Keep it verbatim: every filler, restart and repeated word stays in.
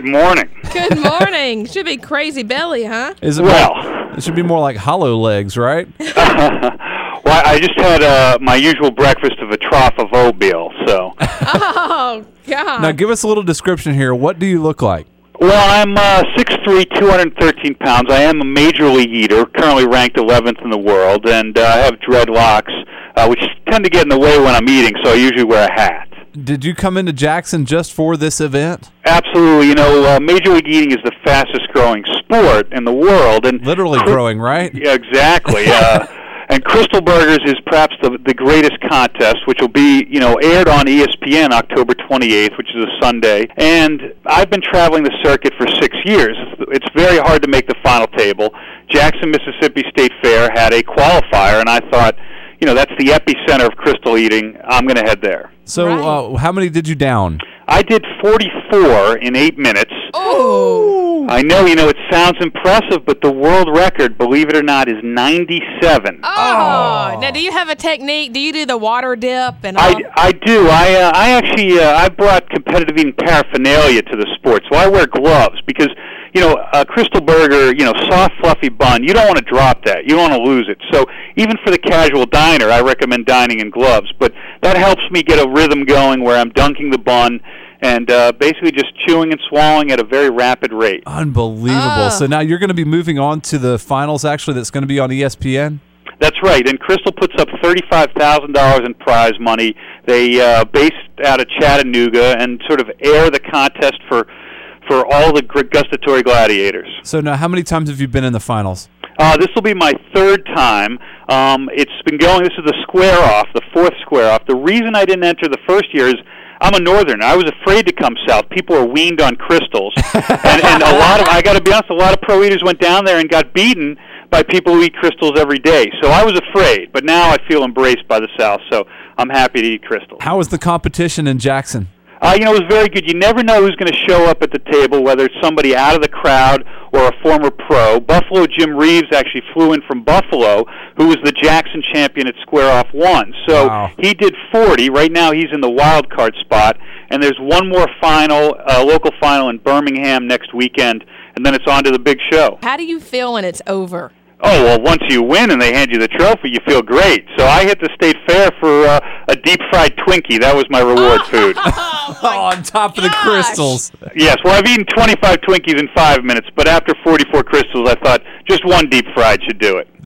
Good morning. Good morning. Should be Crazy Belly, huh? Is it Well. more, it should be more like hollow legs, right? Well, I just had uh, my usual breakfast of a trough of oatmeal, so. Oh, God. Now, give us a little description here. What do you look like? Well, I'm uh, six three, two hundred thirteen pounds. I am a major league eater, currently ranked eleventh in the world, and uh, I have dreadlocks, uh, which tend to get in the way when I'm eating, so I usually wear a hat. Did you come into Jackson just for this event? Absolutely. You know, uh, Major League Eating is the fastest-growing sport in the world. And Literally cr- growing, right? Yeah, exactly. uh, and Crystal Burgers is perhaps the, the greatest contest, which will be, you know, aired on E S P N October twenty-eighth, which is a Sunday. And I've been traveling the circuit for six years. It's very hard to make the final table. Jackson, Mississippi State Fair had a qualifier, and I thought, you know, that's the epicenter of crystal eating. I'm going to head there. So Right. uh, how many did you down? I did forty-four in eight minutes. Oh. I know, you know, it sounds impressive, but the world record, believe it or not, is ninety-seven. Oh. Now, do you have a technique? Do you do the water dip and all? I, I do. I uh, I actually uh, I brought competitive eating paraphernalia to the sport, so I wear gloves because, you know, a Crystal Burger, you know, soft, fluffy bun, you don't want to drop that. You don't want to lose it. So even for the casual diner, I recommend dining in gloves. But that helps me get a rhythm going where I'm dunking the bun and uh, basically just chewing and swallowing at a very rapid rate. Unbelievable. Oh. So now you're going to be moving on to the finals, actually, that's going to be on E S P N? That's right, and Crystal puts up thirty-five thousand dollars in prize money. They uh, based out of Chattanooga and sort of air the contest for for all the gr- gustatory gladiators. So now how many times have you been in the finals? Uh, this will be my third time. Um, it's been going, this is the square-off, the fourth square-off. The reason I didn't enter the first year is I'm a northerner. I was afraid to come south. People are weaned on crystals. and, and a lot of, I got to be honest, a lot of pro eaters went down there and got beaten by people who eat crystals every day. So I was afraid, but now I feel embraced by the South, so I'm happy to eat crystals. How was the competition in Jackson? Uh, you know, it was very good. You never know who's going to show up at the table, whether it's somebody out of the crowd or a former pro. Buffalo Jim Reeves actually flew in from Buffalo, who was the Jackson champion at Square Off One. So Wow. he did forty. Right now he's in the wild card spot, and there's one more final, uh, local final in Birmingham next weekend, and then it's on to the big show. How do you feel when it's over? Oh, well, once you win and they hand you the trophy, you feel great. So I hit the state fair for uh, a deep-fried Twinkie. That was my reward food. Oh, Oh, on top of the gosh. crystals. Yes, well, I've eaten twenty-five Twinkies in five minutes, but after forty-four crystals, I thought just one deep-fried should do it.